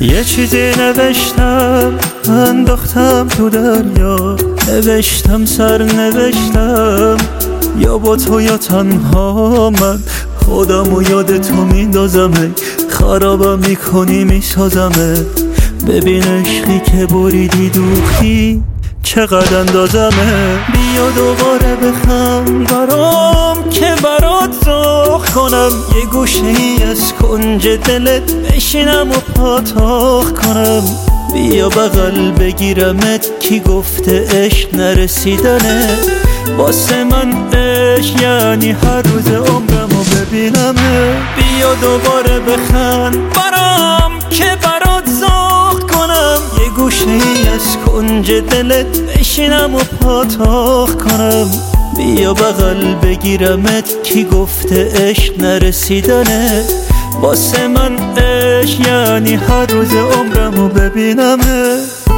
یه چیزی نوشتم انداختم تو دریا، نوشتم سر نوشتم، یا با تو یا تنها من خودم و یاد تو میندازمه، خرابم میکنی میسازمه. ببین عشقی که بریدی دوختی چقدر اندازمه. بیا دوباره بخند برام که برات زخ کنم، یه گوشه ای از کنج دلت بشینم و پاتاخ کنم. بیا بغل بگیرمت، کی گفته عشق نرسیدنه؟ واسه من عشق یعنی هر روز عمرمو ببینمه. بیا دوباره بخند برام که برات زخ کنم، یه گوشه ای از کنج دلت بشینم و پاتاخ کنم. بیا بغل بگیرمت، کی گفته عشق نرسیدنه؟ واسه من عشق یعنی هر روز عمرمو ببینمه.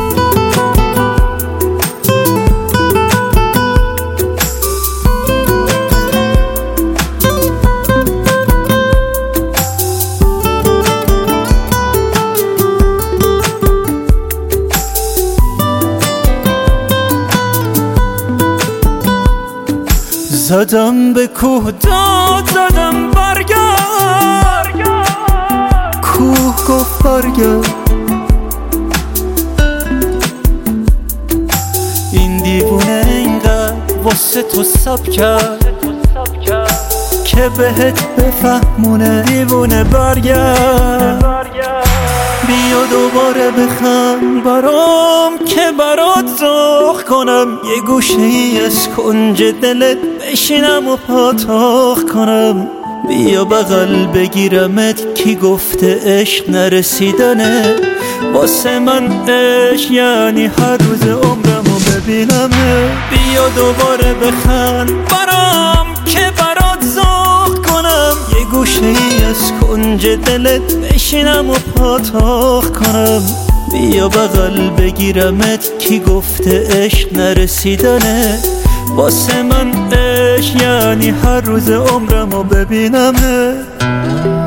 زدم به کوه داد زدم برگرد، کوه گفت برگرد. این دیوونه اینقدر واسه تو سب کرد که بهت بفهمونه دیوونه برگرد. بیا دوباره بخند برام که برات زخ کنم، یه گوشه ای از کنج دلت بشینم و پاتاخ کنم. بیا بغل بگیرمت، کی گفته عشق نرسیدنه؟ واسه من عشق یعنی هر روز عمرمو ببینمه. بیا دوباره بخند برام که برات زخ کنم، یه گوشه ای از کنج دلت بشینم و پاتاخ کنم. بیا بغل بگیرمت، کی گفته عشق نرسیدنه؟ واسه من عشق یعنی هر روز عمرمو ببینمه.